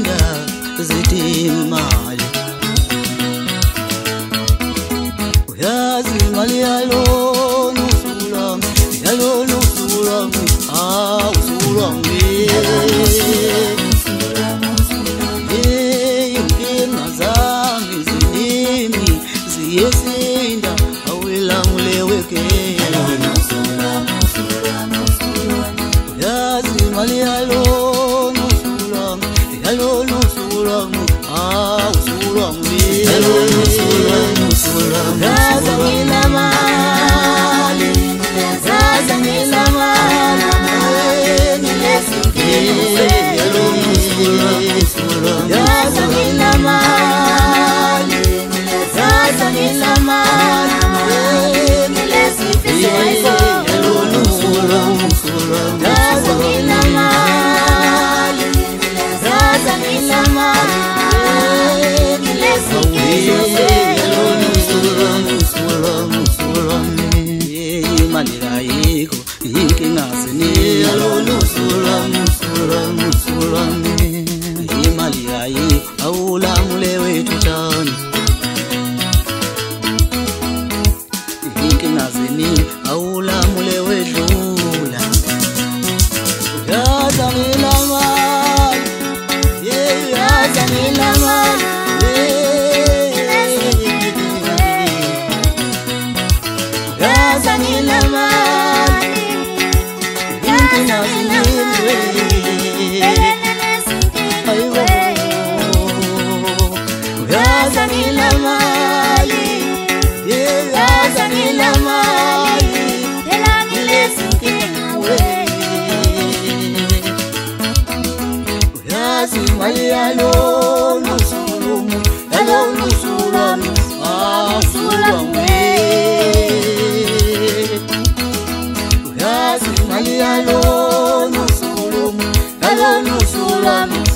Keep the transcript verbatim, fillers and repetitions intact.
ziyasinda zidimali uyazi imali yalona usulami yalona usulami ah usulami hey inkinga zami zidimi ziyasinda awilamuleweke yalona usulami usulami usulami uyazi imali yalona usulami yalona usulami ah usulami yalona usulami usulami zaza ngilamali zaza ngilamali ngilesikile yalona usulami usulami zaza ngilamali zaza ngilamali ngilesikile yalona usulami usulami zaza ngilamali zaza ngilamali Malira yiko inkinga zini yalona usulami usulami usulami Malira yiko awulamule wethu tani inkinga zini awulamule wedlula yaza ngilamali yeah yaza ngilamali yaza ngilamali inkinga zini ayiwo yaza ngilamali yeah yaza ngilamali yazi imali yalona usulami yalona usulami ah usulami yazi imali yalona usulami yalona usulami